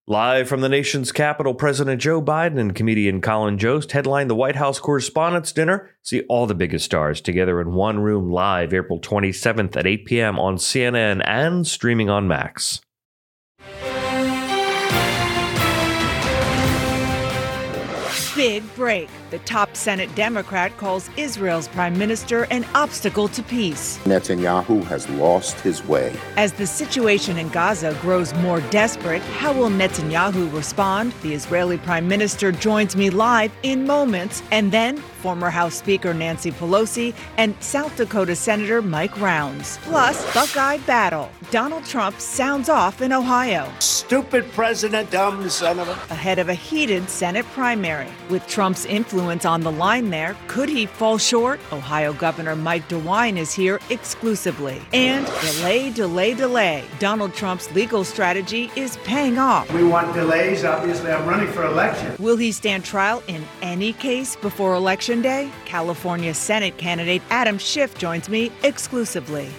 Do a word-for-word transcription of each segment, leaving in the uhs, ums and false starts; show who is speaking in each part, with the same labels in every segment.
Speaker 1: Live from the nation's capital, President Joe Biden and comedian Colin Jost headline the White House Correspondents' Dinner. See all the biggest stars together in one room live April twenty-seventh at eight p.m. on C N N and streaming on Max.
Speaker 2: Big break. The top Senate Democrat calls Israel's prime minister an obstacle to peace.
Speaker 3: Netanyahu has lost his way.
Speaker 2: As the situation in Gaza grows more desperate, how will Netanyahu respond? The Israeli prime minister joins me live in moments. And then former House Speaker Nancy Pelosi and South Dakota Senator Mike Rounds. Plus, Buckeye battle. Donald Trump sounds off in Ohio.
Speaker 4: Stupid president, dumb senator.
Speaker 2: Ahead of a heated Senate primary. With Trump's influence on the line there, could he fall short? Ohio Governor Mike DeWine is here exclusively. And delay, delay, delay. Donald Trump's legal strategy is paying off.
Speaker 5: We want delays. Obviously, I'm running for election.
Speaker 2: Will he stand trial in any case before Election Day? California Senate candidate Adam Schiff joins me exclusively.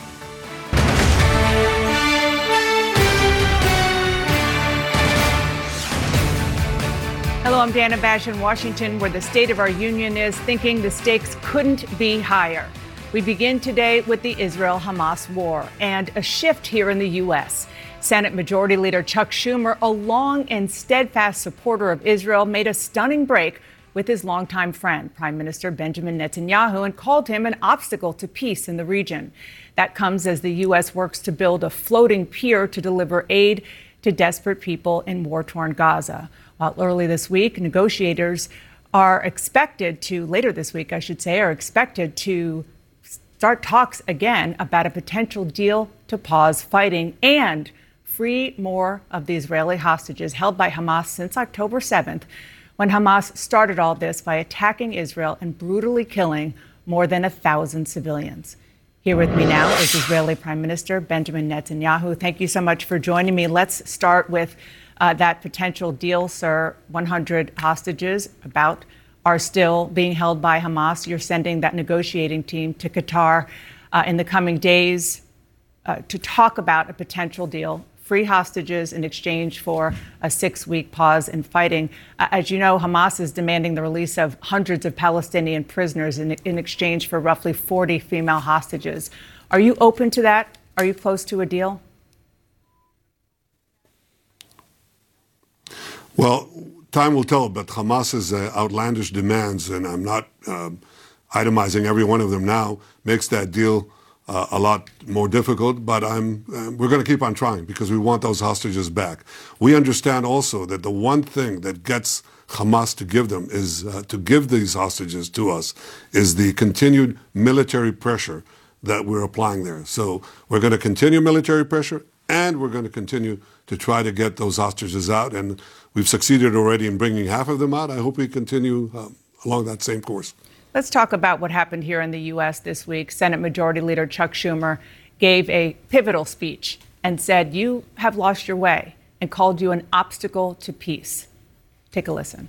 Speaker 2: Hello, I'm Dana Bash in Washington, where the State of our Union is thinking the stakes couldn't be higher. We begin today with the Israel-Hamas war and a shift here in the U S. Senate Majority Leader Chuck Schumer, a long and steadfast supporter of Israel, made a stunning break with his longtime friend, Prime Minister Benjamin Netanyahu, and called him an obstacle to peace in the region. That comes as the U S works to build a floating pier to deliver aid to desperate people in war-torn Gaza. While early this week, negotiators are expected to, later this week, I should say, are expected to start talks again about a potential deal to pause fighting and free more of the Israeli hostages held by Hamas since October seventh, when Hamas started all this by attacking Israel and brutally killing more than a thousand civilians. Here with me now is Israeli Prime Minister Benjamin Netanyahu. Thank you so much for joining me. Let's start with uh, that potential deal, sir. one hundred hostages about are still being held by Hamas. You're sending that negotiating team to Qatar uh, in the coming days uh, to talk about a potential deal. Free hostages in exchange for a six-week pause in fighting. Uh, as you know, Hamas is demanding the release of hundreds of Palestinian prisoners in, in exchange for roughly forty female hostages. Are you open to that? Are you close to a deal?
Speaker 6: Well, time will tell, but Hamas's uh, outlandish demands, and I'm not um, itemizing every one of them now, makes that deal Uh, a lot more difficult, but I'm, uh, we're going to keep on trying because we want those hostages back. We understand also that the one thing that gets Hamas to give them is, uh, to give these hostages to us, is the continued military pressure that we're applying there. So we're going to continue military pressure, and we're going to continue to try to get those hostages out, and we've succeeded already in bringing half of them out. I hope we continue uh, along that same course.
Speaker 2: Let's talk about what happened here in the U S this week. Senate Majority Leader Chuck Schumer gave a pivotal speech and said, you have lost your way, and called you an obstacle to peace. Take a listen.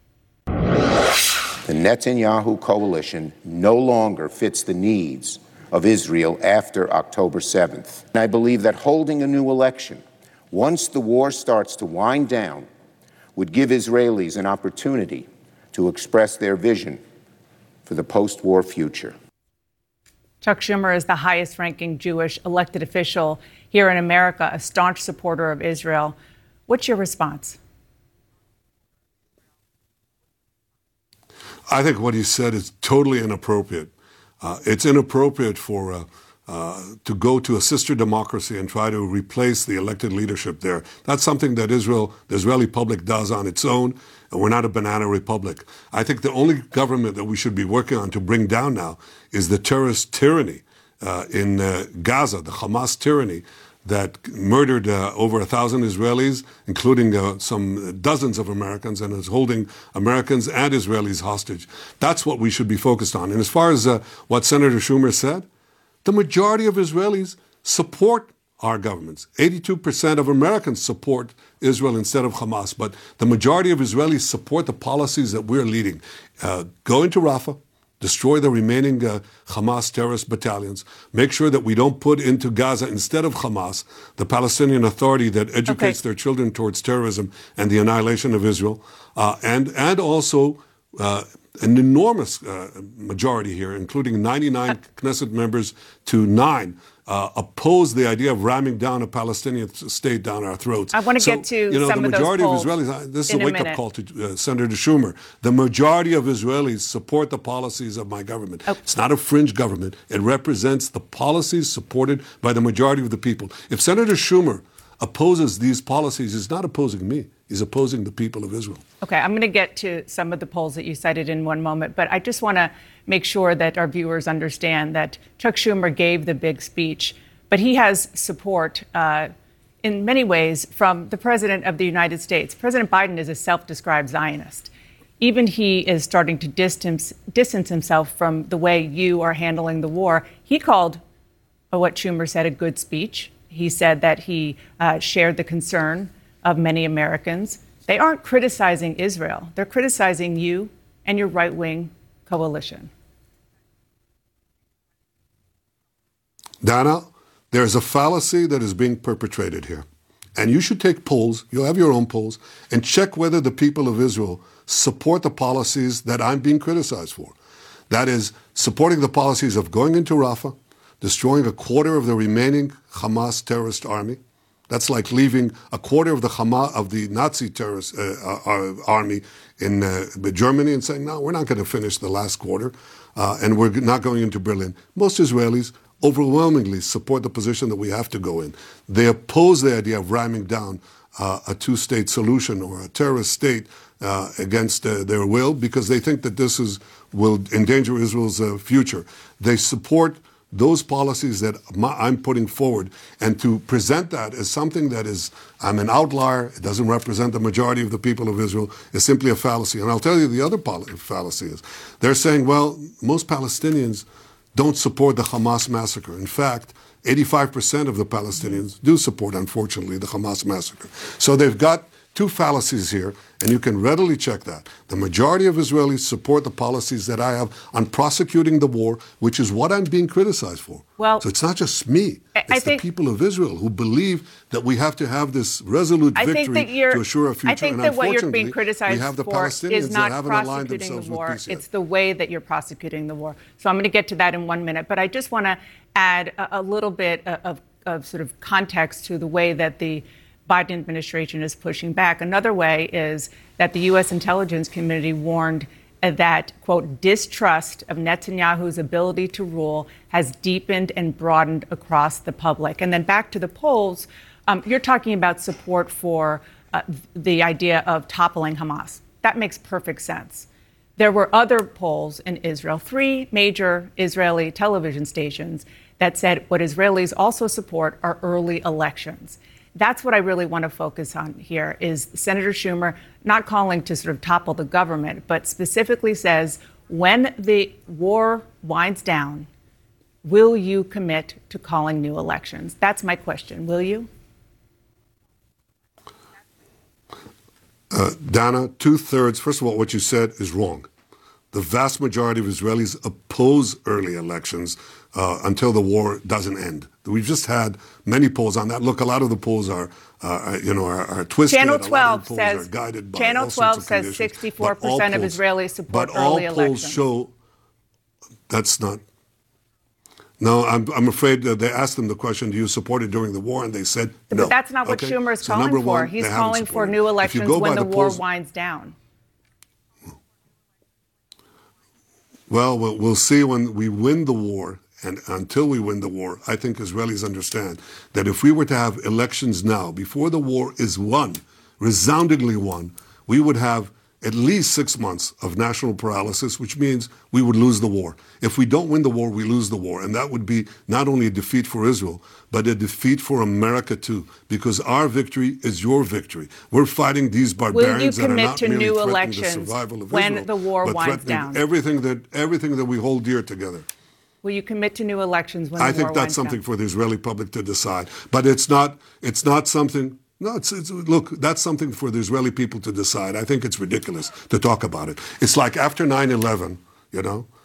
Speaker 3: The Netanyahu coalition no longer fits the needs of Israel after October seventh. And I believe that holding a new election, once the war starts to wind down, would give Israelis an opportunity to express their vision for the post-war future.
Speaker 2: Chuck Schumer is the highest-ranking Jewish elected official here in America, a staunch supporter of Israel. What's your response?
Speaker 6: I think what he said is totally inappropriate. Uh, it's inappropriate for uh, uh, to go to a sister democracy and try to replace the elected leadership there. That's something that Israel, the Israeli public does on its own. And we're not a banana republic. I think the only government that we should be working on to bring down now is the terrorist tyranny uh, in uh, Gaza, the Hamas tyranny that murdered uh, over a thousand Israelis, including uh, some dozens of Americans, and is holding Americans and Israelis hostage. That's what we should be focused on. And as far as uh, what Senator Schumer said, the majority of Israelis support our governments. eighty-two percent of Americans support Israel instead of Hamas, but the majority of Israelis support the policies that we're leading. Uh, going to Rafah, destroy the remaining uh, Hamas terrorist battalions, make sure that we don't put into Gaza, instead of Hamas, the Palestinian Authority that educates
Speaker 2: okay.
Speaker 6: their children towards terrorism and the annihilation of Israel, uh, and, and also uh, an enormous uh, majority here, including ninety-nine uh, Knesset members to nine, uh, oppose the idea of ramming down a Palestinian state down our throats.
Speaker 2: I want to
Speaker 6: so,
Speaker 2: get to
Speaker 6: you know,
Speaker 2: some
Speaker 6: the
Speaker 2: of those
Speaker 6: majority of
Speaker 2: polls
Speaker 6: Israelis, this is
Speaker 2: in
Speaker 6: a
Speaker 2: a
Speaker 6: wake-up
Speaker 2: minute.
Speaker 6: call to uh, Senator Schumer. The majority of Israelis support the policies of my government.
Speaker 2: Oh.
Speaker 6: It's not a fringe government. It represents the policies supported by the majority of the people. If Senator Schumer opposes these policies, he's not opposing me. He's opposing the people of Israel.
Speaker 2: Okay, I'm going to get to some of the polls that you cited in one moment, but I just want to make sure that our viewers understand that Chuck Schumer gave the big speech, but he has support uh, in many ways from the President of the United States. President Biden is a self-described Zionist. Even he is starting to distance, distance himself from the way you are handling the war. He called uh, what Schumer said a good speech. He said that he uh, shared the concern of many Americans. They aren't criticizing Israel. They're criticizing you and your right-wing coalition.
Speaker 6: Dana, there's a fallacy that is being perpetrated here. And you should take polls, you'll have your own polls, and check whether the people of Israel support the policies that I'm being criticized for. That is, supporting the policies of going into Rafah, destroying a quarter of the remaining Hamas terrorist army. That's like leaving a quarter of the Hamas, of the Nazi terrorist uh, uh, army in uh, Germany and saying, no, we're not going to finish the last quarter, uh, and we're not going into Berlin. Most Israelis overwhelmingly support the position that we have to go in. They oppose the idea of ramming down uh, a two-state solution or a terrorist state uh, against uh, their will, because they think that this is will endanger Israel's uh, future. They support those policies that I'm putting forward, and to present that as something that is, I'm an outlier, it doesn't represent the majority of the people of Israel, is simply a fallacy. And I'll tell you the other fallacy is, they're saying, well, most Palestinians don't support the Hamas massacre. In fact, eighty-five percent of the Palestinians do support, unfortunately, the Hamas massacre. So they've got two fallacies here, and you can readily check that. The majority of Israelis support the policies that I have on prosecuting the war, which is what I'm being criticized for.
Speaker 2: Well,
Speaker 6: so it's not just me. It's
Speaker 2: I
Speaker 6: the
Speaker 2: think,
Speaker 6: people of Israel who believe that we have to have this resolute
Speaker 2: I
Speaker 6: victory
Speaker 2: think that you're,
Speaker 6: to assure a future.
Speaker 2: I think
Speaker 6: and
Speaker 2: that what you're being
Speaker 6: we
Speaker 2: criticized
Speaker 6: have the
Speaker 2: for
Speaker 6: Palestinians
Speaker 2: is not
Speaker 6: that haven't aligned
Speaker 2: prosecuting
Speaker 6: themselves
Speaker 2: the war.
Speaker 6: with peace yet.
Speaker 2: It's the way that you're prosecuting the war. So I'm going to get to that in one minute. But I just want to add a, a little bit of, of sort of context to the way that the Biden administration is pushing back. Another way is that the U S intelligence community warned that, quote, distrust of Netanyahu's ability to rule has deepened and broadened across the public. And then back to the polls, um, you're talking about support for uh, the idea of toppling Hamas. That makes perfect sense. There were other polls in Israel, three major Israeli television stations, that said what Israelis also support are early elections. That's what I really want to focus on here, is Senator Schumer not calling to sort of topple the government, but specifically says, when the war winds down, will you commit to calling new elections? That's my question. Will you?
Speaker 6: Uh, Dana, two-thirds, first of all, what you said is wrong. The vast majority of Israelis oppose early elections uh, until the war doesn't end. We've just had many polls on that. Look, a lot of the polls are, uh, you know, are, are twisted.
Speaker 2: Channel
Speaker 6: a lot of
Speaker 2: twelve
Speaker 6: the polls
Speaker 2: says
Speaker 6: are guided by
Speaker 2: Channel
Speaker 6: all
Speaker 2: twelve
Speaker 6: sorts of
Speaker 2: says sixty-four percent of
Speaker 6: polls,
Speaker 2: Israelis support
Speaker 6: but
Speaker 2: early
Speaker 6: all
Speaker 2: elections.
Speaker 6: polls show that's not. No, I'm, I'm afraid that they asked them the question, do you support it during the war? And they said no.
Speaker 2: But that's not what
Speaker 6: okay?
Speaker 2: Schumer is
Speaker 6: so
Speaker 2: calling for.
Speaker 6: One,
Speaker 2: He's calling for new elections when the, the war polls, winds down.
Speaker 6: Well, well, we'll see when we win the war. And until we win the war, I think Israelis understand that if we were to have elections now, before the war is won, resoundingly won, we would have at least six months of national paralysis, which means we would lose the war. If we don't win the war, we lose the war. And that would be not only a defeat for Israel, but a defeat for America too, because our victory is your victory. We're fighting these barbarians that are not merely threatening the survival of
Speaker 2: when
Speaker 6: Israel,
Speaker 2: the war
Speaker 6: but
Speaker 2: winds
Speaker 6: threatening
Speaker 2: down?
Speaker 6: everything that, everything that we hold dear together.
Speaker 2: Will you commit to new elections when the
Speaker 6: I
Speaker 2: war
Speaker 6: think that's
Speaker 2: winds
Speaker 6: something
Speaker 2: down?
Speaker 6: for the Israeli public to decide. But it's not, it's not something, no, it's, it's, look, that's something for the Israeli people to decide. I think it's ridiculous to talk about it. It's like after nine eleven, you know,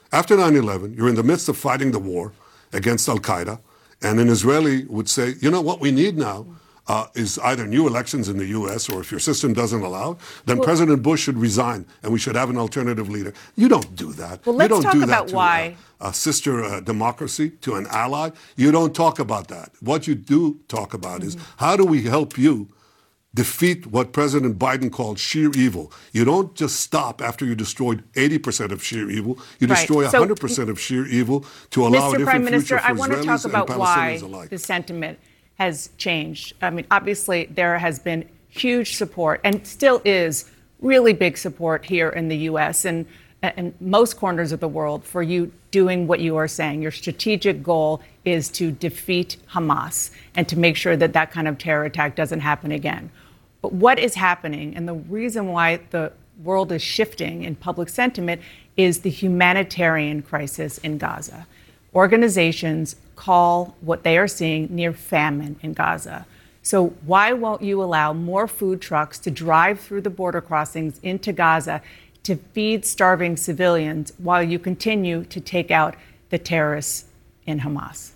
Speaker 6: After nine eleven, you're in the midst of fighting the war against Al-Qaeda, and an Israeli would say, you know, what we need now uh, is either new elections in the U S, or if your system doesn't allow, then well, President Bush should resign, and we should have an alternative leader. You don't do that.
Speaker 2: Well, let's
Speaker 6: you don't
Speaker 2: talk
Speaker 6: do
Speaker 2: about
Speaker 6: that to
Speaker 2: why.
Speaker 6: A, a sister uh, democracy, to an ally. You don't talk about that. What you do talk about mm-hmm. is, how do we help you defeat what President Biden called sheer evil? You don't just stop after you destroyed eighty percent of sheer evil. You
Speaker 2: right.
Speaker 6: destroy
Speaker 2: so,
Speaker 6: one hundred percent of sheer evil to allow
Speaker 2: Mister
Speaker 6: a different
Speaker 2: Prime Minister,
Speaker 6: future for
Speaker 2: I want
Speaker 6: Israelis
Speaker 2: to talk about
Speaker 6: and
Speaker 2: why
Speaker 6: Palestinians alike.
Speaker 2: The sentiment has changed. I mean, obviously, there has been huge support, and still is really big support here in the U S and, and most corners of the world for you doing what you are saying. Your strategic goal is to defeat Hamas and to make sure that that kind of terror attack doesn't happen again. But what is happening, and the reason why the world is shifting in public sentiment, is the humanitarian crisis in Gaza. Organizations call what they are seeing near famine in Gaza. So why won't you allow more food trucks to drive through the border crossings into Gaza to feed starving civilians while you continue to take out the terrorists in Hamas?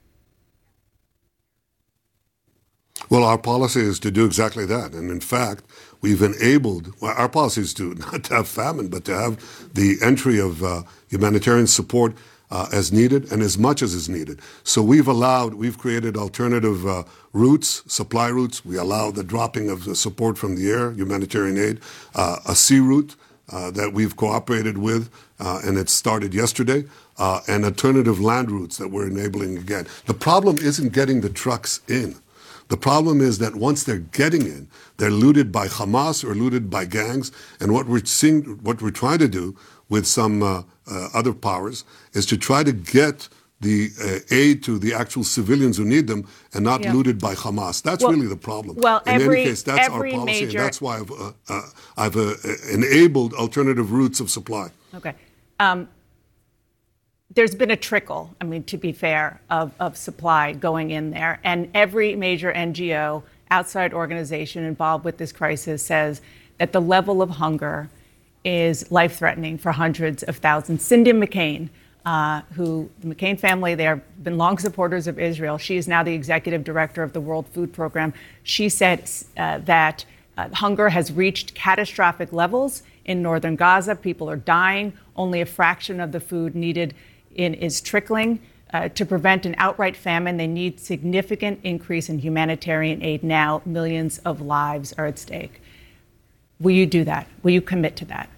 Speaker 6: Well, our policy is to do exactly that. And in fact, we've enabled, well, our policy is to not to have famine, but to have the entry of uh, humanitarian support uh, as needed and as much as is needed. So we've allowed, we've created alternative uh, routes, supply routes. We allow the dropping of the support from the air, humanitarian aid, uh, a sea route uh, that we've cooperated with, uh, and it started yesterday, uh, and alternative land routes that we're enabling again. The problem isn't getting the trucks in. The problem is that once they're getting in, they're looted by Hamas or looted by gangs. And what we're seeing, what we're trying to do with some uh, uh, other powers is to try to get the uh, aid to the actual civilians who need them and not yeah. looted by Hamas. That's well, really the problem.
Speaker 2: Well,
Speaker 6: in
Speaker 2: every,
Speaker 6: any case, that's our
Speaker 2: every
Speaker 6: policy,
Speaker 2: major...
Speaker 6: and that's why I've, uh, uh, I've uh, enabled alternative routes of supply.
Speaker 2: Okay. Um, There's been a trickle, I mean, to be fair, of, of supply going in there. And every major N G O, outside organization involved with this crisis says that the level of hunger is life-threatening for hundreds of thousands. Cindy McCain, uh, who the McCain family, they have been long supporters of Israel. She is now the executive director of the World Food Program. She said uh, that uh, hunger has reached catastrophic levels in northern Gaza. People are dying. Only a fraction of the food needed in is trickling. Uh, to prevent an outright famine, they need significant increase in humanitarian aid now. Millions of lives are at stake. Will you do that? Will you commit to that?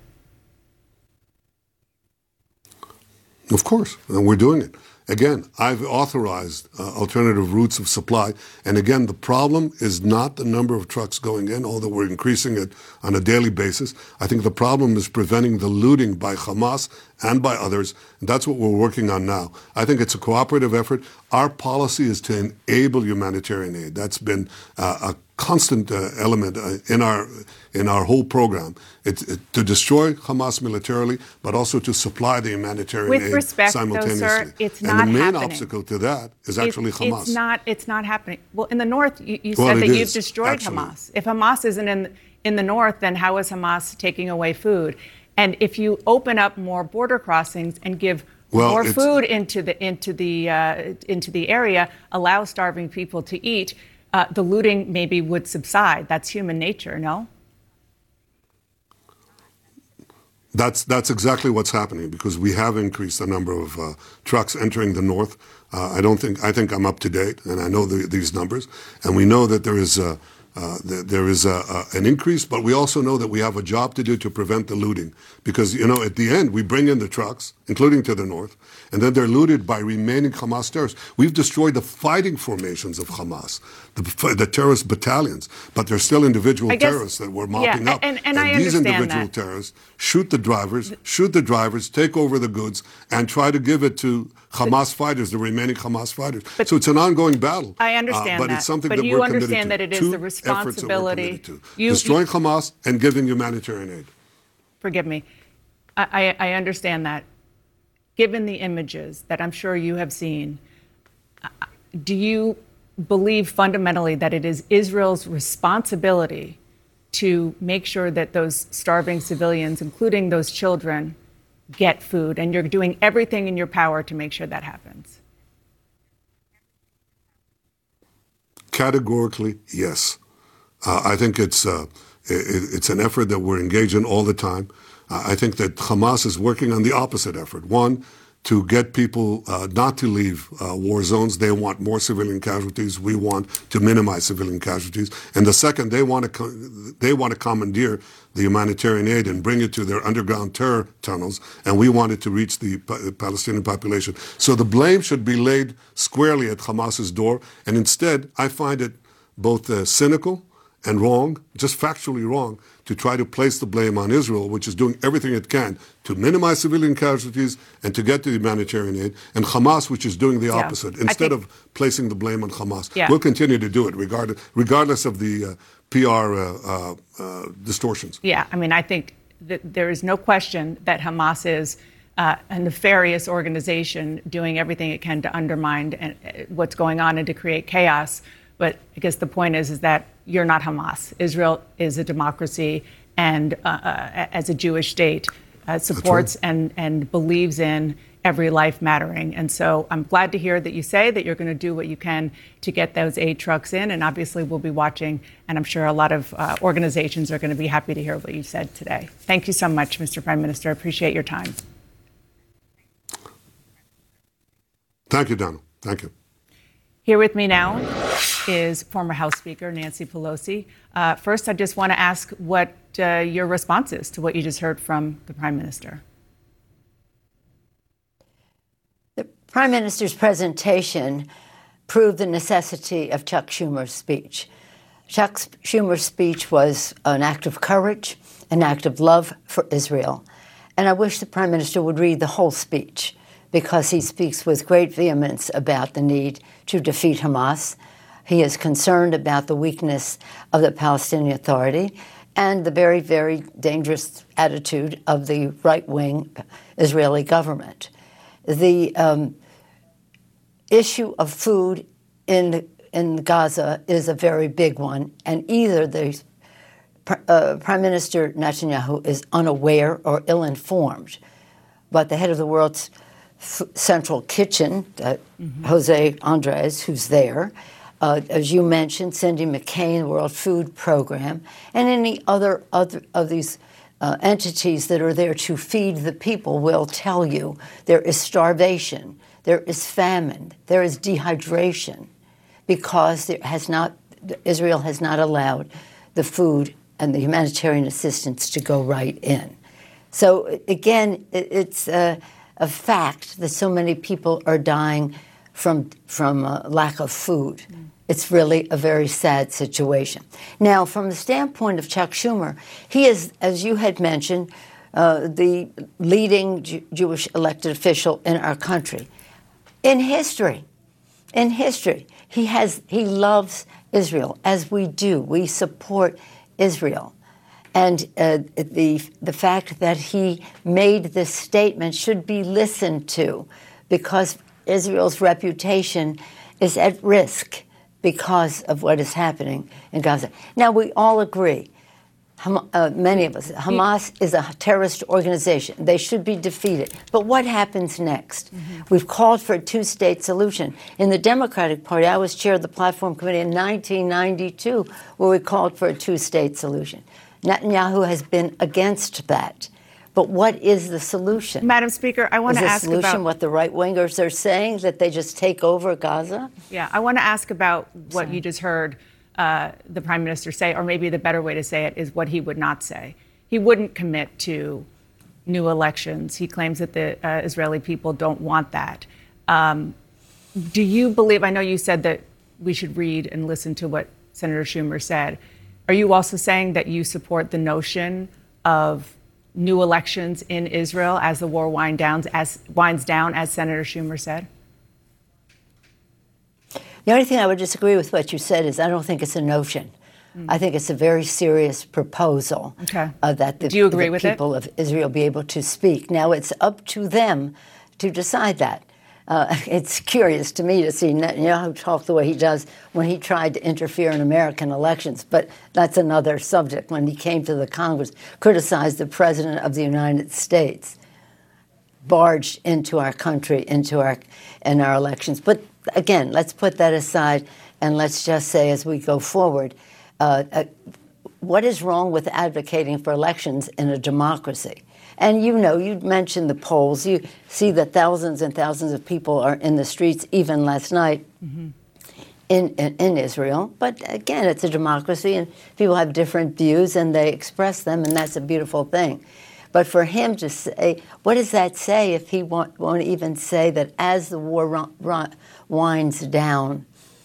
Speaker 6: Of course, and we're doing it. Again, I've authorized uh, alternative routes of supply. And again, the problem is not the number of trucks going in, although we're increasing it on a daily basis. I think the problem is preventing the looting by Hamas and by others. And that's what we're working on now. I think it's a cooperative effort. Our policy is to enable humanitarian aid. That's been uh, a constant uh, element uh, in our in our whole program. It's it, to destroy Hamas militarily, but also to supply the humanitarian
Speaker 2: With
Speaker 6: aid
Speaker 2: respect,
Speaker 6: simultaneously.
Speaker 2: Though, sir, it's
Speaker 6: and
Speaker 2: not
Speaker 6: the main
Speaker 2: happening.
Speaker 6: obstacle to that is
Speaker 2: It,
Speaker 6: actually Hamas.
Speaker 2: It's not. It's not happening. Well, in the north, you, you
Speaker 6: well,
Speaker 2: said that
Speaker 6: is,
Speaker 2: you've destroyed
Speaker 6: actually.
Speaker 2: Hamas. If Hamas isn't in in the north, then how is Hamas taking away food? And if you open up more border crossings and give
Speaker 6: well,
Speaker 2: more food into the into the uh, into the area, allow starving people to eat, uh, the looting maybe would subside. That's human nature, no?
Speaker 6: That's that's exactly what's happening, because we have increased the number of uh, trucks entering the north. Uh, I don't think I think I'm up to date, and I know the, these numbers, and we know that there is a, uh, th- there is a, a, an increase, but we also know that we have a job to do to prevent the looting, because you know at the end we bring in the trucks, including to the north, and then they're looted by remaining Hamas terrorists. We've destroyed the fighting formations of Hamas, the, the terrorist battalions, but there's still individual
Speaker 2: guess,
Speaker 6: terrorists that we're mopping
Speaker 2: yeah,
Speaker 6: up.
Speaker 2: And, and, and I
Speaker 6: these
Speaker 2: understand
Speaker 6: individual
Speaker 2: that.
Speaker 6: terrorists shoot the drivers, shoot the drivers, take over the goods, and try to give it to Hamas fighters, the remaining Hamas fighters.
Speaker 2: But
Speaker 6: so it's an ongoing battle.
Speaker 2: I understand
Speaker 6: uh, but
Speaker 2: that.
Speaker 6: it's something
Speaker 2: but
Speaker 6: that
Speaker 2: you
Speaker 6: we're
Speaker 2: understand
Speaker 6: committed
Speaker 2: that it
Speaker 6: to.
Speaker 2: is the
Speaker 6: Two
Speaker 2: responsibility.
Speaker 6: efforts that we're committed to.
Speaker 2: You,
Speaker 6: Destroying
Speaker 2: you,
Speaker 6: Hamas and giving humanitarian aid.
Speaker 2: Forgive me. I, I, I understand that. Given the images that I'm sure you have seen, do you believe fundamentally that it is Israel's responsibility to make sure that those starving civilians, including those children, get food, and you're doing everything in your power to make sure that happens.
Speaker 6: Categorically, yes. Uh, I think it's uh, it, it's an effort that we're engaged in all the time. Uh, I think that Hamas is working on the opposite effort. One, to get people uh, not to leave uh, war zones. They want more civilian casualties. We want to minimize civilian casualties. And the second, they want to co- they want to commandeer the humanitarian aid and bring it to their underground terror tunnels. And we want it to reach the pa- Palestinian population. So the blame should be laid squarely at Hamas's door. And instead, I find it both uh, cynical and wrong, just factually wrong, to try to place the blame on Israel, which is doing everything it can to minimize civilian casualties and to get to the humanitarian aid, and Hamas, which is doing the
Speaker 2: yeah.
Speaker 6: opposite. Instead
Speaker 2: think,
Speaker 6: of placing the blame on Hamas,
Speaker 2: yeah.
Speaker 6: we'll continue to do it regardless, regardless of the uh, P R uh, uh, uh, distortions.
Speaker 2: Yeah, I mean, I think that there is no question that Hamas is uh, a nefarious organization doing everything it can to undermine and, uh, what's going on and to create chaos. But I guess the point is, is that you're not Hamas. Israel is a democracy and uh, uh, as a Jewish state uh, supports right. and, and believes in every life mattering. And so I'm glad to hear that you say that you're going to do what you can to get those aid trucks in. And obviously we'll be watching. And I'm sure a lot of uh, organizations are going to be happy to hear what you said today. Thank you so much, Mister Prime Minister. I appreciate your time.
Speaker 6: Thank you, Donald. Thank you.
Speaker 2: Here with me now is former House Speaker Nancy Pelosi. Uh, first, I just want to ask what uh, your response is to what you just heard from the Prime Minister.
Speaker 7: The Prime Minister's presentation proved the necessity of Chuck Schumer's speech. Chuck Schumer's speech was an act of courage, an act of love for Israel. And I wish the Prime Minister would read the whole speech, because he speaks with great vehemence about the need to defeat Hamas. He is concerned about the weakness of the Palestinian Authority and the very, very dangerous attitude of the right-wing Israeli government. The um, issue of food in, in Gaza is a very big one, and either the uh, Prime Minister Netanyahu is unaware or ill-informed, but the head of the world's F- Central Kitchen, uh, mm-hmm. Jose Andres, who's there, uh, as you mentioned, Cindy McCain, World Food Program, and any other, other of these uh, entities that are there to feed the people will tell you there is starvation, there is famine, there is dehydration, because there has not, Israel has not allowed the food and the humanitarian assistance to go right in. So again, it, it's uh, a fact that so many people are dying from from uh, lack of food. Mm. It's really a very sad situation. Now, from the standpoint of Chuck Schumer, he is, as you had mentioned, uh, the leading Jew- Jewish elected official in our country. In history, in history, he has he loves Israel, as we do. We support Israel. And uh, the the fact that he made this statement should be listened to, because Israel's reputation is at risk because of what is happening in Gaza. Now, we all agree, Ham- uh, many of us, Hamas is a terrorist organization. They should be defeated. But what happens next? Mm-hmm. We've called for a two-state solution. In the Democratic Party, I was chair of the Platform Committee in nineteen ninety-two, where we called for a two-state solution. Netanyahu has been against that. But what is the solution?
Speaker 2: Madam Speaker, I want to ask about...
Speaker 7: Is the solution what the right-wingers are saying, that they just take over Gaza?
Speaker 2: Yeah, I want to ask about what Sorry. you just heard uh, the Prime Minister say, or maybe the better way to say it is what he would not say. He wouldn't commit to new elections. He claims that the uh, Israeli people don't want that. Um, do you believe... I know you said that we should read and listen to what Senator Schumer said. Are you also saying that you support the notion of new elections in Israel as the war wind down, as, winds down, as Senator Schumer said?
Speaker 7: The only thing I would disagree with what you said is I don't think it's a notion. Mm. I think it's a very serious proposal
Speaker 2: okay.
Speaker 7: uh, that the,
Speaker 2: Do you agree
Speaker 7: the
Speaker 2: with
Speaker 7: people
Speaker 2: it?
Speaker 7: of Israel be able to speak. Now, it's up to them to decide that. Uh, it's curious to me to see Netanyahu talk the way he does when he tried to interfere in American elections, but that's another subject. When he came to the Congress, criticized the President of the United States. barged into our country, into our in our elections. But again, let's put that aside and let's just say, as we go forward, uh, uh, what is wrong with advocating for elections in a democracy? And you know, you mentioned the polls. You see that thousands and thousands of people are in the streets, even last night, mm-hmm. in, in in Israel. But again, it's a democracy, and people have different views, and they express them, and that's a beautiful thing. But for him to say, what does that say if he won't, won't even say that as the war run, run, winds down,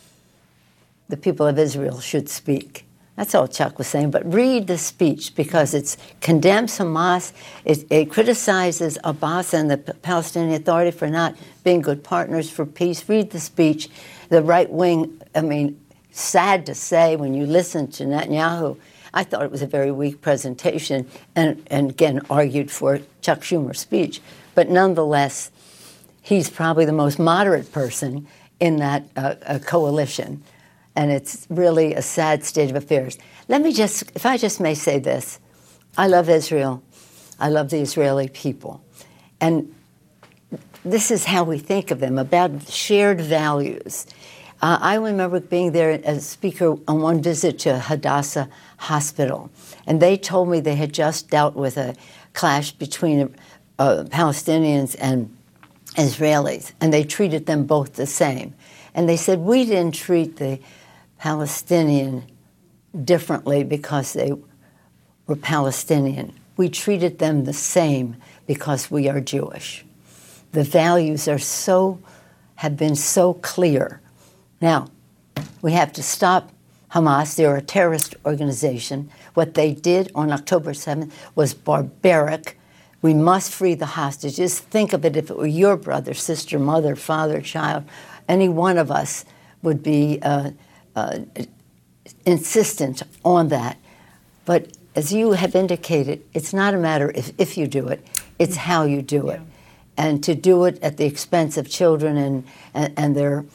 Speaker 7: the people of Israel should speak? That's all Chuck was saying. But read the speech, because it condemns Hamas, it, it criticizes Abbas and the Palestinian Authority for not being good partners for peace. Read the speech. The right wing, I mean, sad to say, when you listen to Netanyahu, I thought it was a very weak presentation, and, and again argued for Chuck Schumer's speech. But nonetheless, he's probably the most moderate person in that uh, uh, coalition. And it's really a sad state of affairs. Let me just, if I just may say this, I love Israel. I love the Israeli people. And this is how we think of them, about shared values. Uh, I remember being there as a speaker on one visit to Hadassah Hospital, and they told me they had just dealt with a clash between uh, Palestinians and Israelis, and they treated them both the same. And they said, we didn't treat the Palestinian differently because they were Palestinian. We treated them the same because we are Jewish. The values are so, have been so clear. Now, we have to stop Hamas. They're a terrorist organization. What they did on October seventh was barbaric. We must free the hostages. Think of it, if it were your brother, sister, mother, father, child, any one of us would be uh, uh, insistent on that. But as you have indicated, it's not a matter if, if you do it, it's how you do it. Yeah. And to do it at the expense of children and, and, and their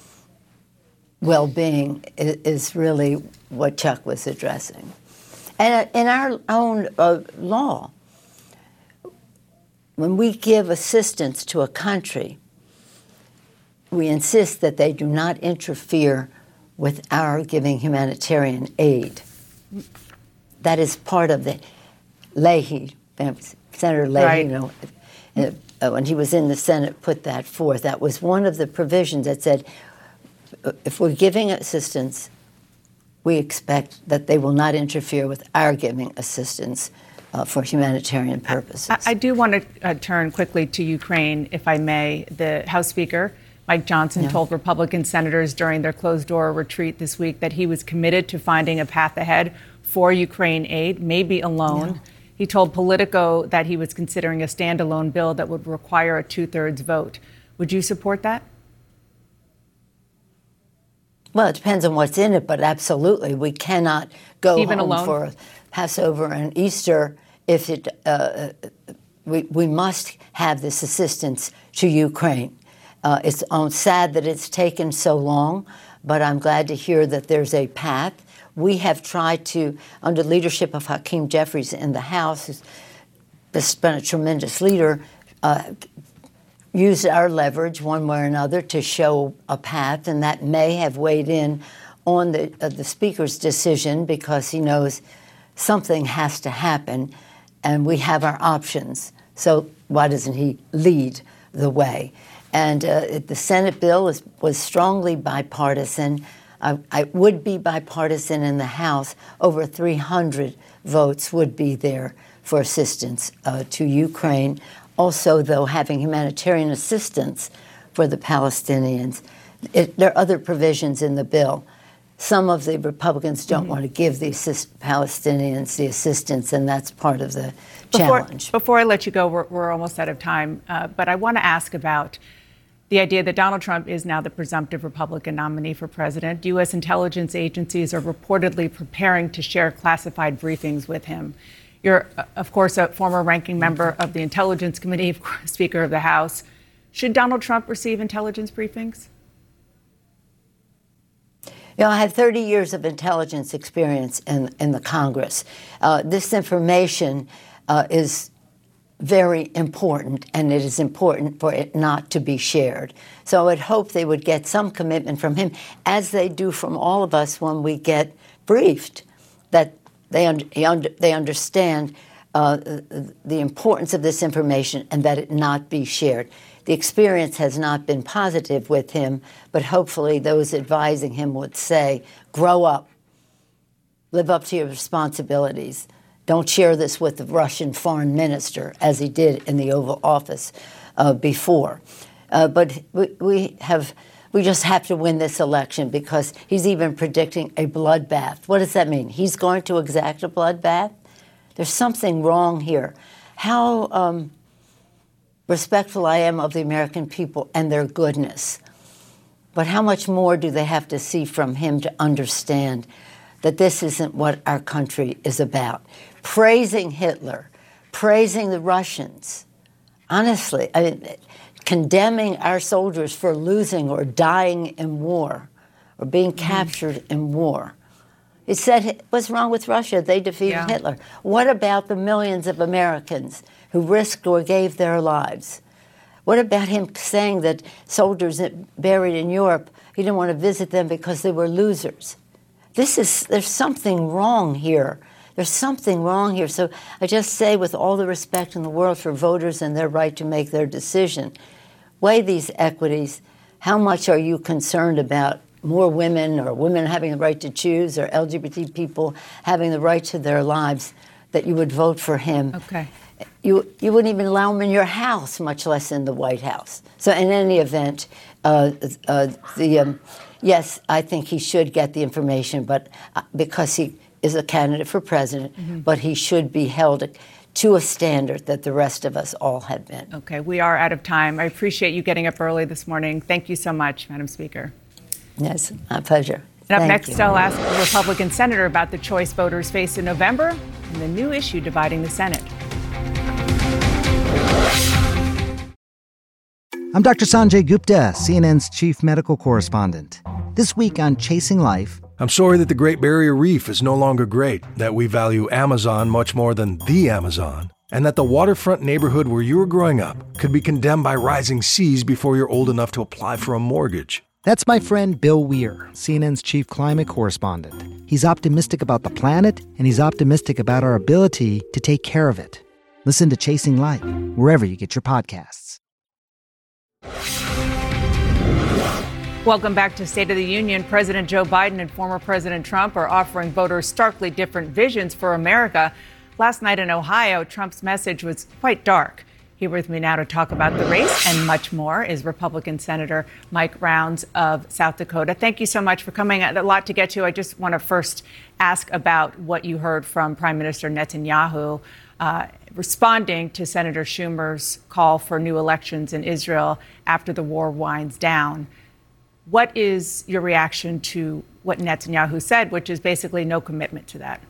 Speaker 7: well-being is, is really what Chuck was addressing. And in our own uh, law, when we give assistance to a country, we insist that they do not interfere with our giving humanitarian aid. That is part of the Leahy, Senator Leahy, right. you know, uh, when he was in the Senate, put that forth. That was one of the provisions that said, if we're giving assistance, we expect that they will not interfere with our giving assistance uh, for humanitarian purposes.
Speaker 2: I, I do want to uh, turn quickly to Ukraine, if I may. The House Speaker, Mike Johnson, yeah. told Republican senators during their closed-door retreat this week that he was committed to finding a path ahead for Ukraine aid, maybe alone. Yeah. He told Politico that he was considering a standalone bill that would require a two-thirds vote. Would you support that?
Speaker 7: Well, it depends on what's in it, but absolutely. We cannot go
Speaker 2: Even
Speaker 7: home
Speaker 2: alone?
Speaker 7: for Passover and Easter if it. Uh, we, we must have this assistance to Ukraine. Uh, it's um, sad that it's taken so long, but I'm glad to hear that there's a path. We have tried to, under the leadership of Hakeem Jeffries in the House, who's been a tremendous leader, uh, use our leverage one way or another to show a path, and that may have weighed in on the, uh, the Speaker's decision, because he knows something has to happen, and we have our options. So why doesn't he lead the way? And uh, the Senate bill is, was strongly bipartisan. I, I would be bipartisan in the House. Over three hundred votes would be there for assistance uh, to Ukraine. Also, though, having humanitarian assistance for the Palestinians. It, there are other provisions in the bill. Some of the Republicans don't mm-hmm. want to give the assist- Palestinians the assistance, and that's part of the
Speaker 2: before,
Speaker 7: challenge.
Speaker 2: Before I let you go, we're, we're almost out of time, uh, but I want to ask about the idea that Donald Trump is now the presumptive Republican nominee for president. U S intelligence agencies are reportedly preparing to share classified briefings with him. You're, of course, a former ranking member of the Intelligence Committee, Speaker of the House. Should Donald Trump receive intelligence briefings?
Speaker 7: You know, I have thirty years of intelligence experience in, in the Congress. Uh, this information uh, is very important, and it is important for it not to be shared. So I would hope they would get some commitment from him, as they do from all of us when we get briefed, that they, un- they understand uh, the importance of this information and that it not be shared. The experience has not been positive with him, but hopefully those advising him would say, grow up, live up to your responsibilities. Don't share this with the Russian foreign minister, as he did in the Oval Office uh, before. Uh, but we, we have, we just have to win this election, because he's even predicting a bloodbath. What does that mean? He's going to exact a bloodbath? There's something wrong here. How um, respectful I am of the American people and their goodness, but how much more do they have to see from him to understand that this isn't what our country is about? Praising Hitler, praising the Russians, honestly, I mean, condemning our soldiers for losing or dying in war or being mm-hmm. captured in war. It said, what's wrong with Russia? They defeated yeah. Hitler. What about the millions of Americans who risked or gave their lives? What about him saying that soldiers buried in Europe, he didn't want to visit them because they were losers? This is, there's something wrong here. There's something wrong here. So I just say, with all the respect in the world for voters and their right to make their decision, weigh these equities. How much are you concerned about more women, or women having the right to choose, or L G B T people having the right to their lives, that you would vote for him?
Speaker 2: Okay.
Speaker 7: You, you wouldn't even allow him in your house, much less in the White House. So in any event, uh, uh, the um, yes, I think he should get the information, but uh, because he is a candidate for president, mm-hmm. but he should be held to a standard that the rest of us all have been.
Speaker 2: Okay, we are out of time. I appreciate you getting up early this morning. Thank you so much, Madam Speaker.
Speaker 7: Yes, my pleasure.
Speaker 2: And up
Speaker 7: Thank
Speaker 2: next,
Speaker 7: you.
Speaker 2: I'll ask a Republican senator about the choice voters face in November and the new issue dividing the Senate.
Speaker 8: I'm Doctor Sanjay Gupta, C N N's chief medical correspondent. This week on Chasing Life...
Speaker 9: I'm sorry that the Great Barrier Reef is no longer great, that we value Amazon much more than the Amazon, and that the waterfront neighborhood where you were growing up could be condemned by rising seas before you're old enough to apply for a mortgage.
Speaker 8: That's my friend Bill Weir, C N N's chief climate correspondent. He's optimistic about the planet, and he's optimistic about our ability to take care of it. Listen to Chasing Life, wherever you get your podcasts.
Speaker 2: Welcome back to State of the Union. President Joe Biden and former President Trump are offering voters starkly different visions for America. Last night in Ohio, Trump's message was quite dark. Here with me now to talk about the race and much more is Republican Senator Mike Rounds of South Dakota. Thank you so much for coming. A lot to get to. I just want to first ask about what you heard from Prime Minister Netanyahu uh, responding to Senator Schumer's call for new elections in Israel after the war winds down. What is your reaction to what Netanyahu said, which is basically no commitment to that?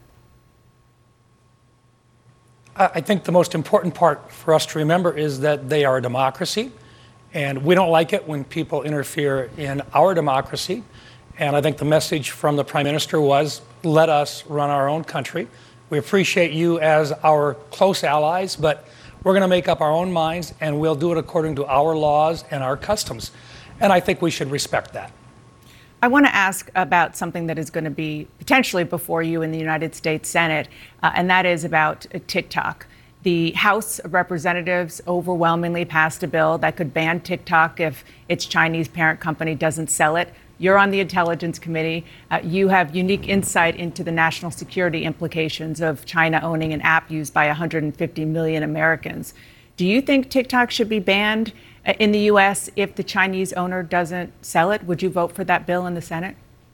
Speaker 10: I think the most important part for us to remember is that they are a democracy, and we don't like it when people interfere in our democracy. And I think the message from the Prime Minister was, let us run our own country. We appreciate you as our close allies, but we're going to make up our own minds, and we'll do it according to our laws and our customs. And I think we should respect that.
Speaker 2: I want to ask about something that is going to be potentially before you in the United States Senate, uh, and that is about uh, TikTok. The House of Representatives overwhelmingly passed a bill that could ban TikTok if its Chinese parent company doesn't sell it. You're on the Intelligence Committee. Uh, you have unique insight into the national security implications of China owning an app used by one hundred fifty million Americans. Do you think TikTok should be banned in the U S if the Chinese owner doesn't sell it? Would you vote for that bill in the Senate?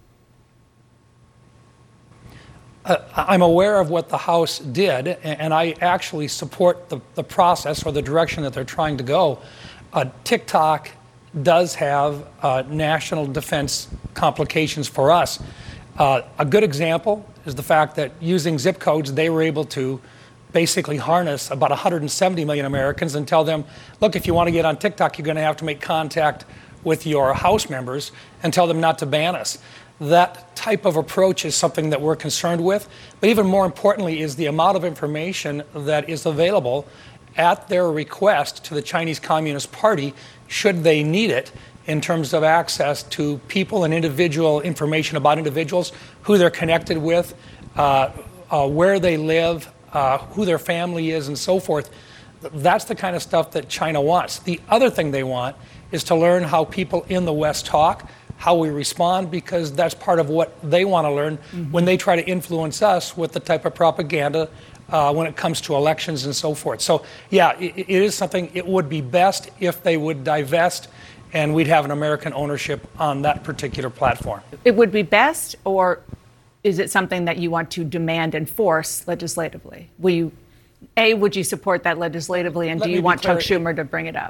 Speaker 10: Uh, I'm aware of what the House did, and I actually support the, the process or the direction that they're trying to go. Uh, TikTok does have uh, national defense complications for us. Uh, a good example is the fact that using zip codes, they were able to basically harness about one hundred seventy million Americans and tell them, look, if you want to get on TikTok, you're going to have to make contact with your House members and tell them not to ban us. That type of approach is something that we're concerned with. But even more importantly is the amount of information that is available at their request to the Chinese Communist Party, should they need it, in terms of access to people and individual information about individuals, who they're connected with, uh, uh, where they live, uh, who their family is, and so forth. That's the kind of stuff that China wants. The other thing they want is to learn how people in the West talk, how we respond, because that's part of what they want to learn mm-hmm. when they try to influence us with the type of propaganda uh, when it comes to elections and so forth. So, yeah, it, it is something, it would be best if they would divest and we'd have an American ownership on that particular platform.
Speaker 2: It would be best, or is it something that you want to demand and force legislatively? Will you, A, would you support that legislatively, and
Speaker 10: Let
Speaker 2: do you want
Speaker 10: clear.
Speaker 2: Chuck Schumer to bring it up?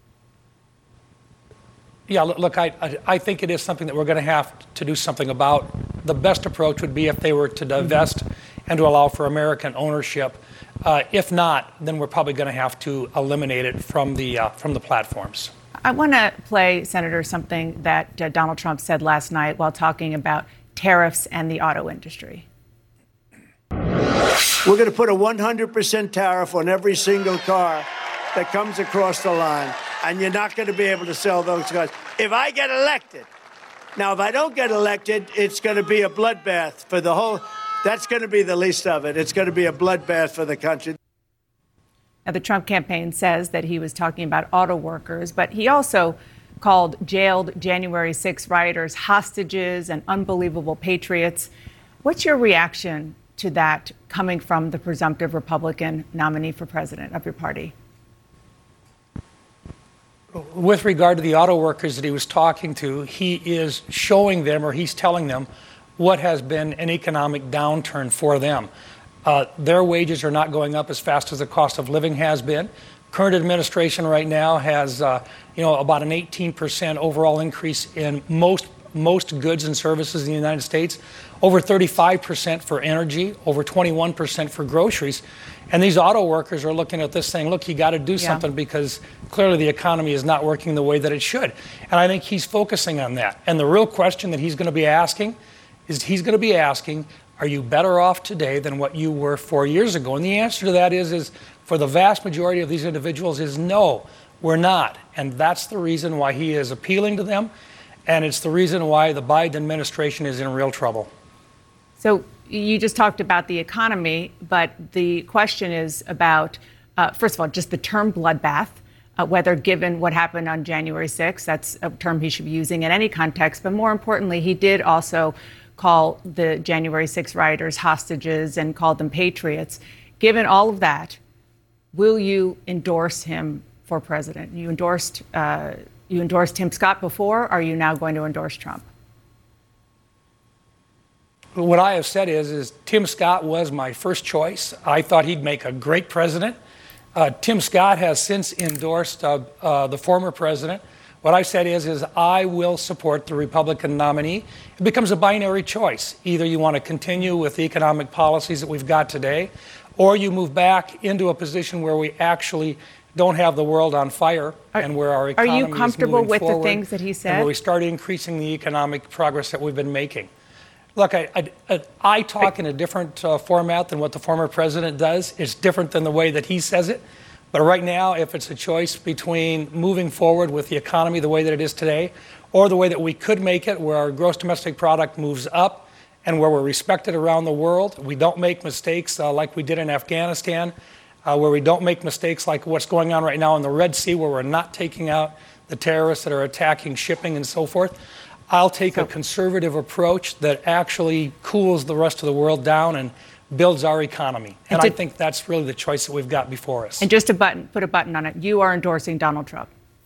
Speaker 10: Yeah, look, I, I, I think it is something that we're going to have to do something about. The best approach would be if they were to divest mm-hmm. and to allow for American ownership. Uh, if not, then we're probably going to have to eliminate it from the uh, from the platforms.
Speaker 2: I want to play, Senator, something that uh, Donald Trump said last night while talking about tariffs and the auto industry.
Speaker 4: We're going to put a one hundred percent tariff on every single car that comes across the line, and you're not going to be able to sell those cars. If I get elected, now, if I don't get elected, it's going to be a bloodbath for the whole, that's going to be the least of it. It's going to be a bloodbath for the country.
Speaker 2: Now, the Trump campaign says that he was talking about auto workers, but he also called jailed January sixth rioters hostages and unbelievable patriots. What's your reaction to that coming from the presumptive Republican nominee for president of your party?
Speaker 10: With regard to the auto workers that he was talking to, he is showing them, or he's telling them, what has been an economic downturn for them. Uh, their wages are not going up as fast as the cost of living has been. Current administration right now has, uh, you know, about an eighteen percent overall increase in most most goods and services in the United States, over thirty-five percent for energy, over twenty-one percent for groceries. And these auto workers are looking at this saying, look, you got to do yeah. something, because clearly the economy is not working the way that it should. And I think he's focusing on that. And the real question that he's going to be asking is he's going to be asking, are you better off today than what you were four years ago? And the answer to that is, is for the vast majority of these individuals is no, we're not. And that's the reason why he is appealing to them. And it's the reason why the Biden administration is in real trouble.
Speaker 2: So you just talked about the economy, but the question is about, uh, first of all, just the term bloodbath, uh, whether given what happened on January sixth, that's a term he should be using in any context. But more importantly, he did also call the January sixth rioters hostages and called them patriots. Given all of that, will you endorse him for president? You endorsed uh, you endorsed Tim Scott before. Are you now going to endorse Trump?
Speaker 10: What I have said is, is Tim Scott was my first choice. I thought he'd make a great president. Uh, Tim Scott has since endorsed uh, uh, the former president. What I said is, is I will support the Republican nominee. It becomes a binary choice. Either you want to continue with the economic policies that we've got today, or you move back into a position where we actually don't have the world on fire
Speaker 2: are,
Speaker 10: and where our economy
Speaker 2: is moving forward. Are you comfortable with the things that he said?
Speaker 10: And where we start increasing the economic progress that we've been making. Look, I, I, I talk in a different uh, format than what the former president does. It's different than the way that he says it. But right now, if it's a choice between moving forward with the economy the way that it is today, or the way that we could make it, where our gross domestic product moves up and where we're respected around the world, we don't make mistakes uh, like we did in Afghanistan, uh, where we don't make mistakes like what's going on right now in the Red Sea, where we're not taking out the terrorists that are attacking shipping and so forth. I'll take a conservative approach that actually cools the rest of the world down and builds our economy. And, and to, I think that's really the choice that we've got before us.
Speaker 2: And just a button, put a button on it. You are endorsing Donald Trump.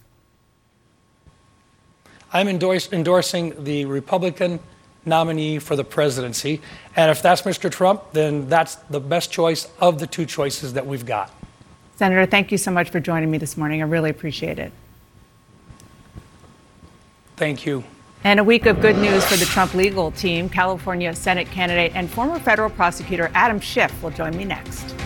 Speaker 10: I'm endorse, endorsing the Republican nominee for the presidency. And if that's Mister Trump, then that's the best choice of the two choices that we've got.
Speaker 2: Senator, thank you so much for joining me this morning. I really appreciate it.
Speaker 10: Thank you.
Speaker 2: And a week of good news for the Trump legal team. California Senate candidate and former federal prosecutor Adam Schiff will join me next.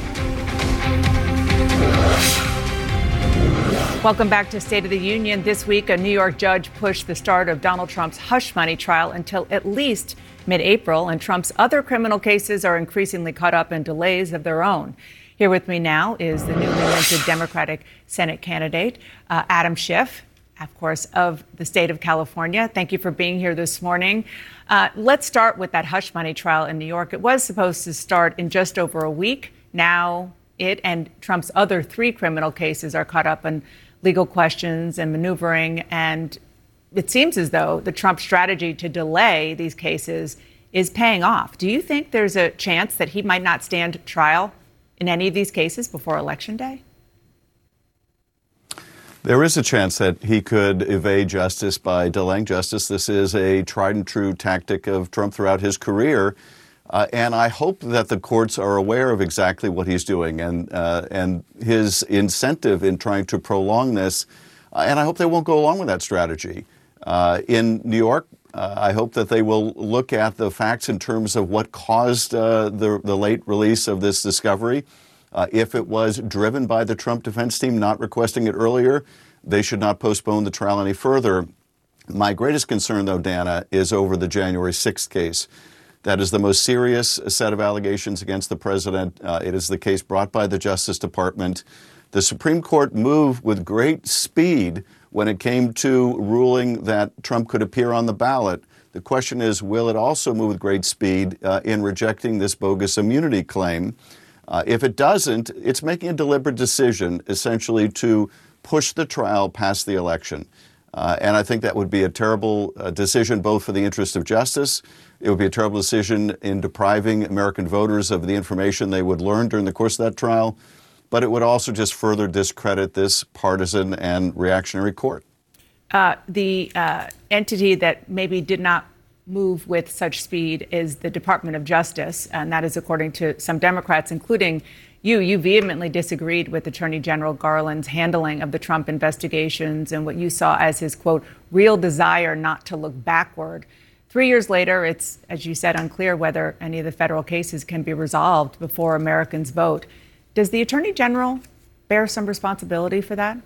Speaker 2: Welcome back to State of the Union. This week, a New York judge pushed the start of Donald Trump's hush money trial until at least mid-April, and Trump's other criminal cases are increasingly caught up in delays of their own. Here with me now is the newly minted Democratic Senate candidate, uh, Adam Schiff, of course, of the state of California. Thank you for being here this morning. Uh, let's start with that hush money trial in New York. It was supposed to start in just over a week. Now it and Trump's other three criminal cases are caught up in legal questions and maneuvering. And it seems as though the Trump strategy to delay these cases is paying off. Do you think there's a chance that he might not stand trial in any of these cases before Election Day?
Speaker 11: There is a chance that he could evade justice by delaying justice. This is a tried and true tactic of Trump throughout his career. Uh, and I hope that the courts are aware of exactly what he's doing and uh, and his incentive in trying to prolong this. Uh, and I hope they won't go along with that strategy. Uh, in New York, uh, I hope that they will look at the facts in terms of what caused uh, the, the late release of this discovery. Uh, if it was driven by the Trump defense team not requesting it earlier, they should not postpone the trial any further. My greatest concern, though, Dana, is over the January sixth case. That is the most serious set of allegations against the president. Uh, it is the case brought by the Justice Department. The Supreme Court moved with great speed when it came to ruling that Trump could appear on the ballot. The question is, will it also move with great speed uh, in rejecting this bogus immunity claim? Uh, if it doesn't, it's making a deliberate decision, essentially, to push the trial past the election. Uh, and I think that would be a terrible uh, decision, both for the interest of justice. It would be a terrible decision in depriving American voters of the information they would learn during the course of that trial. But it would also just further discredit this partisan and reactionary court.
Speaker 2: Uh, the uh, entity that maybe did not move with such speed is the Department of Justice, and that is according to some Democrats, including you. You vehemently disagreed with Attorney General Garland's handling of the Trump investigations and what you saw as his, quote, real desire not to look backward. Three years later, it's, as you said, unclear whether any of the federal cases can be resolved before Americans vote. Does the Attorney General bear some responsibility for that?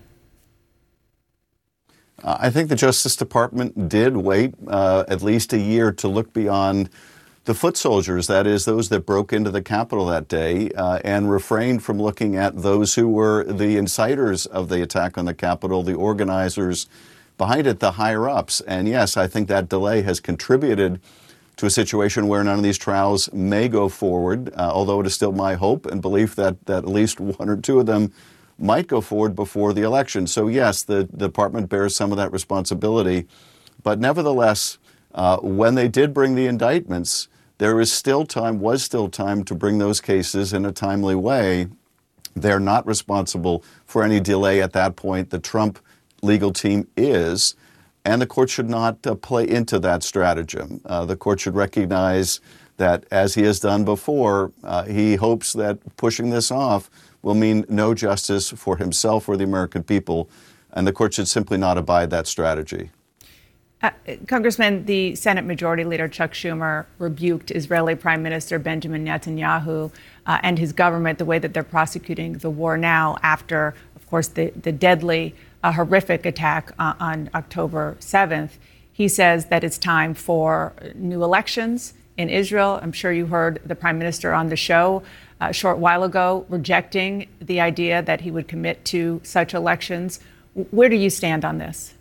Speaker 11: Uh, I think the Justice Department did wait uh, at least a year to look beyond the foot soldiers, that is, those that broke into the Capitol that day, uh, and refrained from looking at those who were the inciters of the attack on the Capitol, the organizers behind it, the higher-ups. And yes, I think that delay has contributed to a situation where none of these trials may go forward, uh, although it is still my hope and belief that, that at least one or two of them might go forward before the election. So yes, the, the department bears some of that responsibility. But nevertheless, uh, when they did bring the indictments, there is still time, was still time to bring those cases in a timely way. They're not responsible for any delay at that point. The Trump legal team is, and the court should not uh, play into that stratagem. Uh, the court should recognize that, as he has done before, uh, he hopes that pushing this off will mean no justice for himself or the American people, and the court should simply not abide that strategy.
Speaker 2: Uh, Congressman, the Senate Majority Leader Chuck Schumer rebuked Israeli Prime Minister Benjamin Netanyahu uh, and his government, the way that they're prosecuting the war now after, of course, the, the deadly, uh, horrific attack uh, on October seventh. He says that it's time for new elections in Israel. I'm sure you heard the Prime Minister on the show a short while ago rejecting the idea that he would commit to such elections. Where do you stand on this?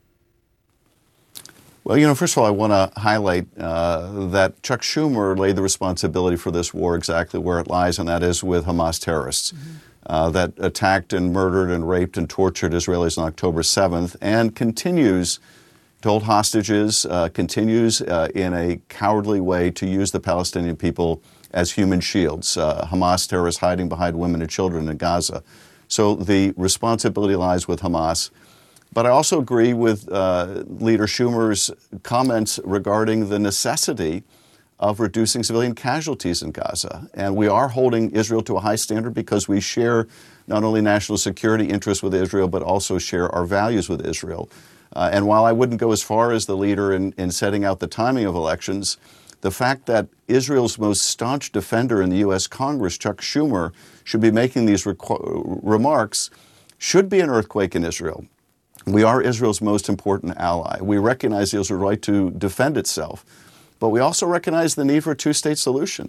Speaker 11: Well, you know, first of all, I want to highlight uh, that Chuck Schumer laid the responsibility for this war exactly where it lies, and that is with Hamas terrorists mm-hmm. uh, that attacked and murdered and raped and tortured Israelis on October seventh and continues to hold hostages, uh, continues uh, in a cowardly way to use the Palestinian people as human shields. Uh, Hamas terrorists hiding behind women and children in Gaza. So the responsibility lies with Hamas. But I also agree with uh, Leader Schumer's comments regarding the necessity of reducing civilian casualties in Gaza. And we are holding Israel to a high standard because we share not only national security interests with Israel, but also share our values with Israel. Uh, and while I wouldn't go as far as the leader in, in setting out the timing of elections, the fact that Israel's most staunch defender in the U S Congress, Chuck Schumer, should be making these requ- remarks should be an earthquake in Israel. We are Israel's most important ally. We recognize Israel's right to defend itself, but we also recognize the need for a two-state solution.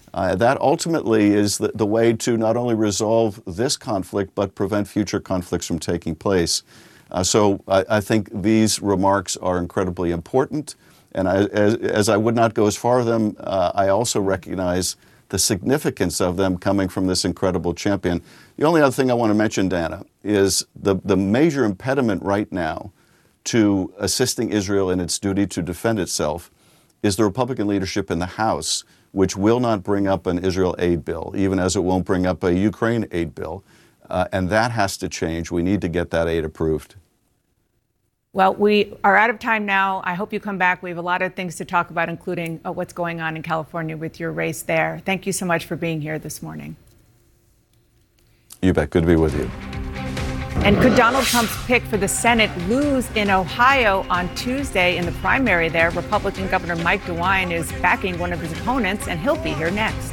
Speaker 11: Uh, that ultimately is the, the way to not only resolve this conflict, but prevent future conflicts from taking place. Uh, so I, I think these remarks are incredibly important. And I, as, as I would not go as far as them, uh, I also recognize the significance of them coming from this incredible champion. The only other thing I want to mention, Dana, is the, the major impediment right now to assisting Israel in its duty to defend itself is the Republican leadership in the House, which will not bring up an Israel aid bill, even as it won't bring up a Ukraine aid bill. Uh, and that has to change. We need to get that aid approved.
Speaker 2: Well, we are out of time now. I hope you come back. We have a lot of things to talk about, including uh, what's going on in California with your race there. Thank you so much for being here this morning.
Speaker 11: You bet. Good to be with you.
Speaker 2: And could Donald Trump's pick for the Senate lose in Ohio on Tuesday in the primary there? Republican Governor Mike DeWine is backing one of his opponents, and he'll be here next.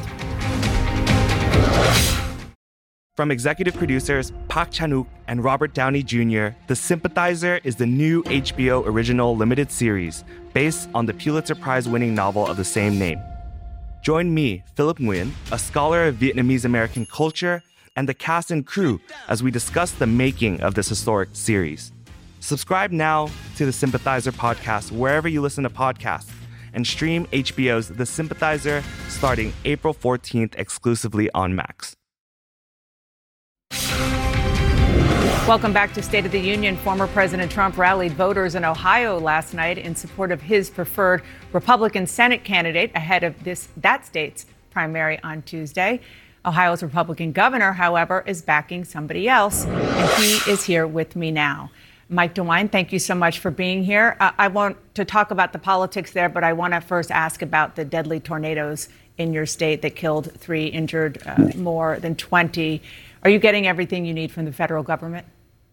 Speaker 12: From executive producers Park Chan-wook and Robert Downey Junior, The Sympathizer is the new H B O original limited series based on the Pulitzer Prize-winning novel of the same name. Join me, Philip Nguyen, a scholar of Vietnamese-American culture, and the cast and crew as we discuss the making of this historic series. Subscribe now to the Sympathizer podcast wherever you listen to podcasts, and stream H B O's The Sympathizer starting April fourteenth exclusively on Max.
Speaker 2: Welcome back to State of the Union. Former President Trump rallied voters in Ohio last night in support of his preferred Republican Senate candidate ahead of this that state's primary on Tuesday. Ohio's Republican governor, however, is backing somebody else, and he is here with me now. Mike DeWine, thank you so much for being here. Uh, I want to talk about the politics there, but I want to first ask about the deadly tornadoes in your state that killed three, injured uh, more than twenty. Are you getting everything you need from the federal government?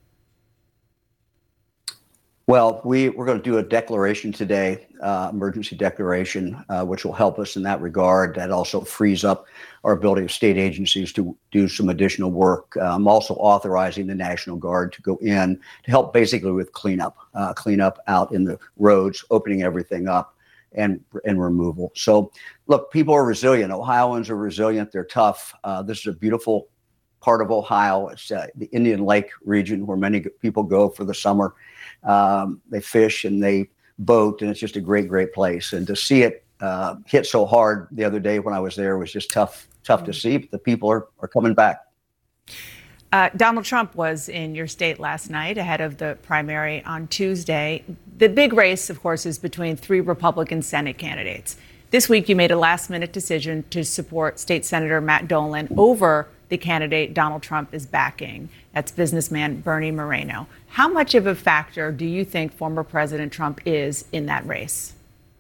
Speaker 13: Well, we, we're going to do a declaration today, uh, emergency declaration, uh, which will help us in that regard. That also frees up our ability of state agencies to do some additional work. Uh, I'm also authorizing the National Guard to go in to help basically with cleanup, uh, cleanup out in the roads, opening everything up and, and removal. So, look, people are resilient. Ohioans are resilient. They're tough. Uh, this is a beautiful part of Ohio. It's uh, the Indian Lake region where many people go for the summer. Um, they fish and they boat, and it's just a great, great place. And to see it uh, hit so hard the other day when I was there was just tough, tough to see. But the people are, are coming back.
Speaker 2: Uh, Donald Trump was in your state last night ahead of the primary on Tuesday. The big race, of course, is between three Republican Senate candidates. This week, you made a last-minute decision to support State Senator Matt Dolan over the candidate Donald Trump is backing. That's businessman Bernie Moreno. How much of a factor do you think former President Trump is in that race?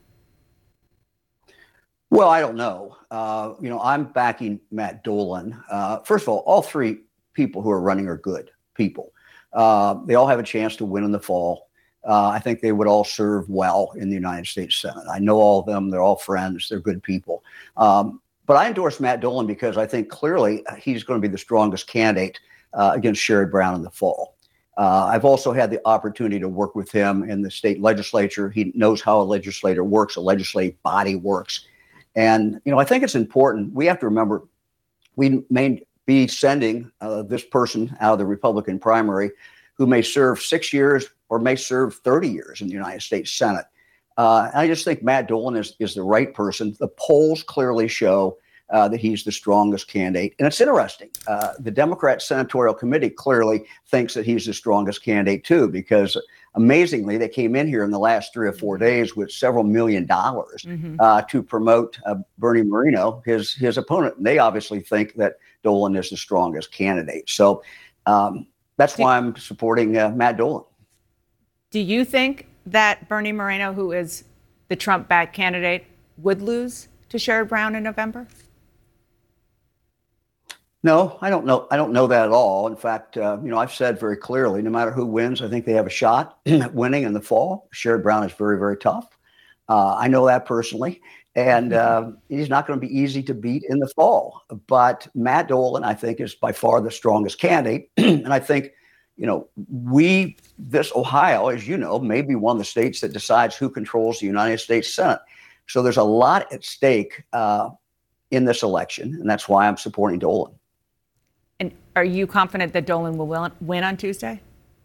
Speaker 13: Well, I don't know. Uh, you know, I'm backing Matt Dolan. Uh, first of all, all three people who are running are good people. Uh, they all have a chance to win in the fall. Uh, I think they would all serve well in the United States Senate. I know all of them. They're all friends. They're good people. Um, but I endorse Matt Dolan because I think clearly he's going to be the strongest candidate uh, against Sherrod Brown in the fall. Uh, I've also had the opportunity to work with him in the state legislature. He knows how a legislator works, a legislative body works. And, you know, I think it's important. We have to remember we may be sending uh, this person out of the Republican primary who may serve six years or may serve thirty years in the United States Senate. Uh, I just think Matt Dolan is, is the right person. The polls clearly show uh, that he's the strongest candidate. And it's interesting. Uh, the Democrat Senatorial Committee clearly thinks that he's the strongest candidate, too, because amazingly, they came in here in the last three or four days with several million dollars mm-hmm. uh, to promote uh, Bernie Moreno, his, his opponent. And they obviously think that Dolan is the strongest candidate. So um, that's why I'm supporting uh, Matt Dolan.
Speaker 2: Do you think that Bernie Moreno, who is the Trump-backed candidate, would lose to Sherrod Brown in November?
Speaker 13: No, I don't know. I don't know that at all. In fact, uh, you know, I've said very clearly, no matter who wins, I think they have a shot at winning in the fall. Sherrod Brown is very, very tough. Uh, I know that personally. And uh, he's not going to be easy to beat in the fall. But Matt Dolan, I think, is by far the strongest candidate. And I think, you know, we, this Ohio, as you know, may be one of the states that decides who controls the United States Senate. So there's a lot at stake uh, in this election, and that's why I'm supporting Dolan.
Speaker 2: And are you confident that Dolan will win on Tuesday?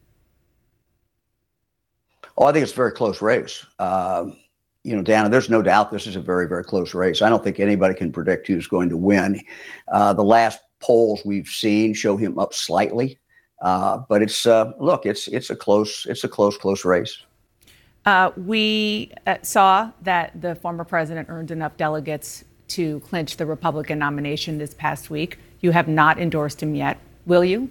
Speaker 13: Oh, I think it's a very close race. Um, you know, Dana, there's no doubt this is a very, very close race. I don't think anybody can predict who's going to win. Uh, the last polls we've seen show him up slightly, uh, but it's uh, look, it's it's a close, it's a close, close race.
Speaker 2: Uh, we uh, saw that the former president earned enough delegates to clinch the Republican nomination this past week. You have not endorsed him yet. Will you?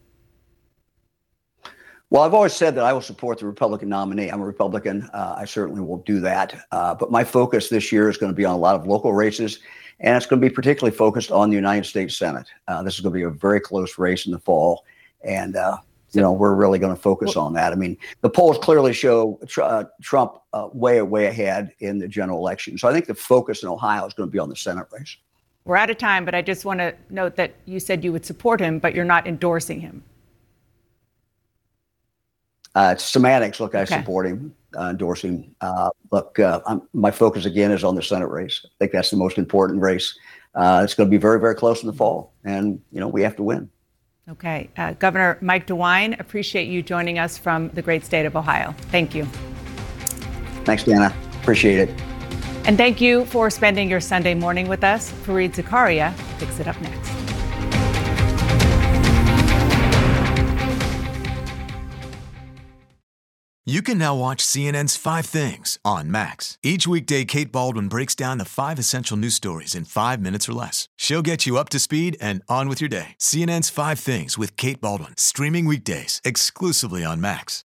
Speaker 13: Well, I've always said that I will support the Republican nominee. I'm a Republican. Uh, I certainly will do that. Uh, but my focus this year is going to be on a lot of local races, and it's going to be particularly focused on the United States Senate. Uh, this is going to be a very close race in the fall, and uh, you know we're really going to focus on that. I mean, the polls clearly show tr- uh, Trump uh, way, way ahead in the general election. So I think the focus in Ohio is going to be on the Senate race.
Speaker 2: We're out of time, but I just want to note that you said you would support him, but you're not endorsing him.
Speaker 13: Uh, it's semantics. Look, I
Speaker 2: Okay.
Speaker 13: support him, uh, endorsing. Uh, look, uh, I'm, my focus again is on the Senate race. I think that's the most important race. Uh, it's going to be very, very close in the fall, and you know we have to win.
Speaker 2: Okay. Uh, Governor Mike DeWine, appreciate you joining us from the great state of Ohio. Thank you.
Speaker 13: Thanks, Dana. Appreciate it.
Speaker 2: And thank you for spending your Sunday morning with us. Fareed Zakaria picks it up next.
Speaker 14: You can now watch C N N's Five Things on Max. Each weekday, Kate Baldwin breaks down the five essential news stories in five minutes or less. She'll get you up to speed and on with your day. C N N's Five Things with Kate Baldwin, streaming weekdays exclusively on Max.